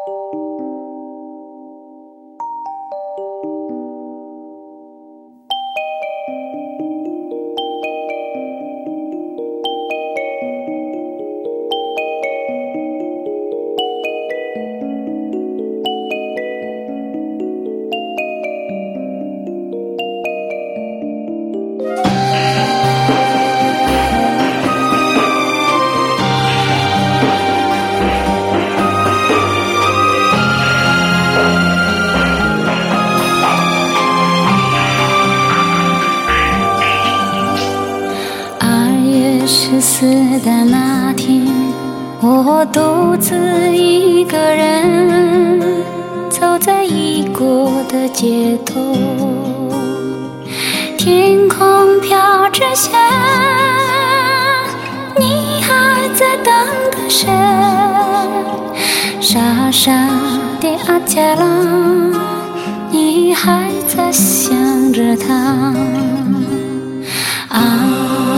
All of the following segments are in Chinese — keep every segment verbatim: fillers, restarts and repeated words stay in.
十四的那天，我独自一个人走在异国的街头，天空飘着雪，你还在等个谁？傻傻的阿加拉，你还在想着他啊。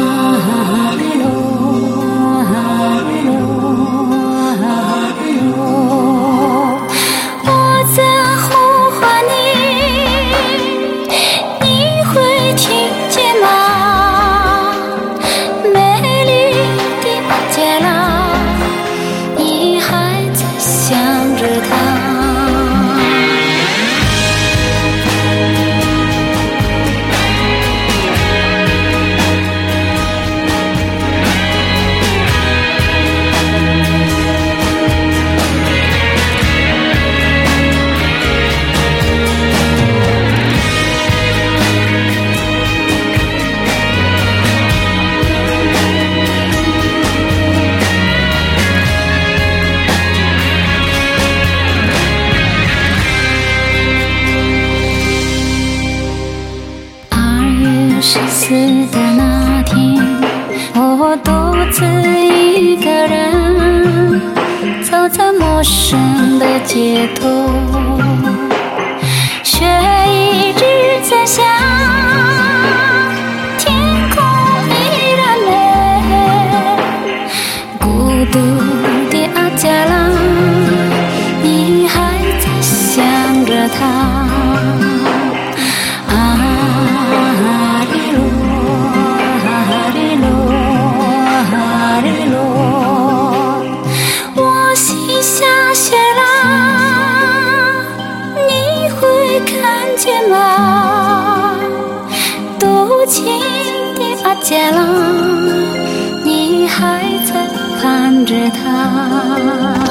十四的那天，我独自一个人走在陌生的街头，雪一直在下，天空依然美。孤独的阿加拉，你还在想着他吗？多情的阿加拉，你还在盼着他。